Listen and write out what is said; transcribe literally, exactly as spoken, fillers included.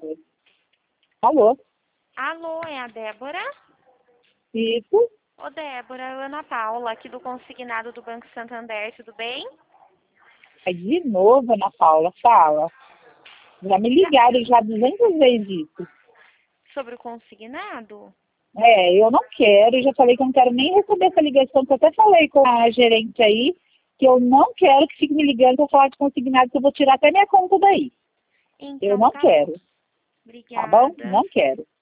Alô? Alô, é a Débora? Isso? Ô, Débora, é a Ana Paula, aqui do Consignado do Banco Santander, tudo bem? É de novo, Ana Paula, fala. Já me ligaram já duzentas vezes isso. Sobre o consignado? É, eu não quero, já falei que eu não quero nem receber essa ligação, que eu até falei com a gerente aí, que eu não quero que fique me ligando para falar de consignado, que eu vou tirar até minha conta daí. Eu Então, não tá bom. quero, tá bom? Obrigada. Não quero.